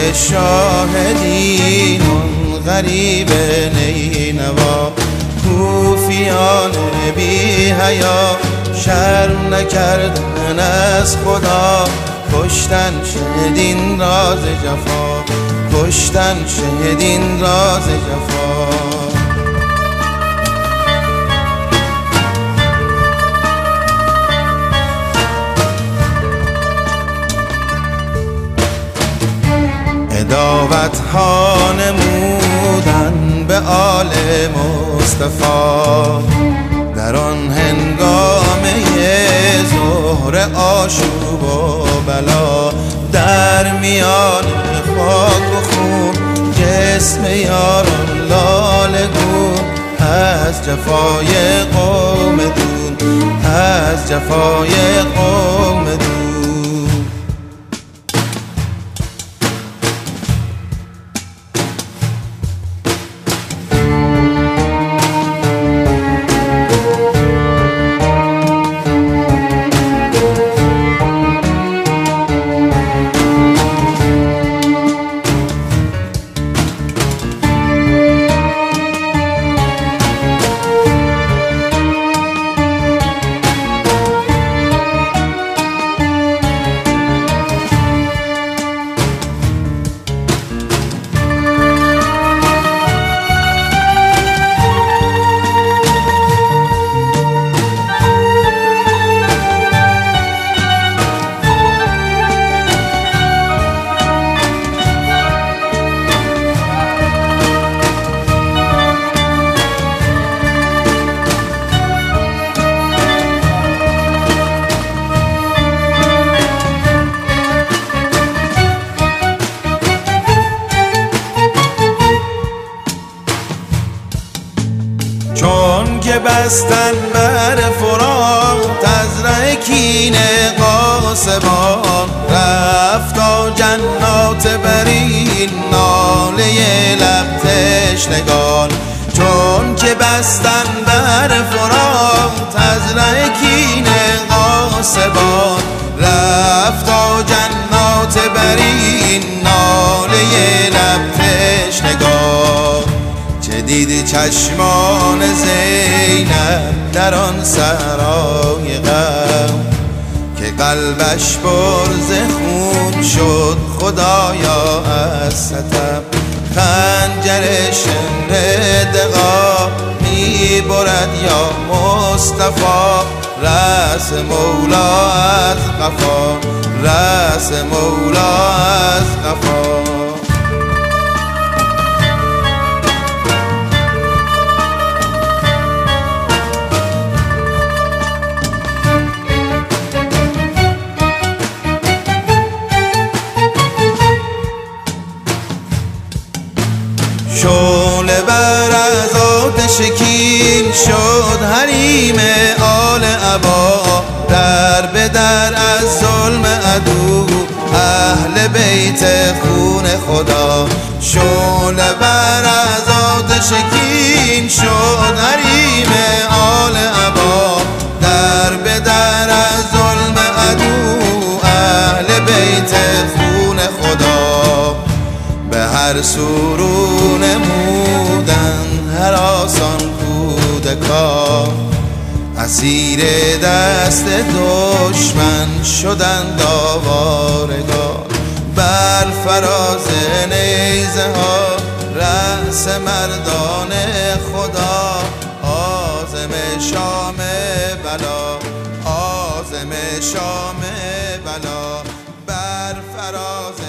شاهدین اون غریب نینوا، کوفیان بی حیا شرم نکردن از خدا، کشتن شهدین راز جفا، کشتن شهدین راز جفا. دعوت ها نمودن به آل مصطفی، در آن هنگامه ظهر آشوب و بلا، در میان خاک و خون جسم یاران لاله گون، از جفای قوم دون، از جفای قوم دون. چون که بستن بر فرات از ره کین قاسمان، رفت تا جنات برین ناله لب تشنگان. چون که بستن بر فرات از ره کین قاسمان، رفت تا جنات برین ناله لب تشنگان. دید چشمان زینب در آن صحرای غم، که قلبش پر ز خون شد خدایا از ستم. خنجر شمر دغا می برد یا مصطفی، رأس مولا از قفا، رأس مولا از قفا. شعله بر از آتش کین شد حریم آل عبا، در به در از ظلم عدو اهل بیت خون خدا. شعله بر از آتش کین شد حریم آل عبا، در به در از ظلم عدو اهل بیت خون خدا. به هر سورو نمودن هراسان کودکان، اسیر دست دشمن شدند آوارگان. بر فراز نیزه ها رأس مردان خدا، عازم شام بلا، عازم شام بلا. بر فراز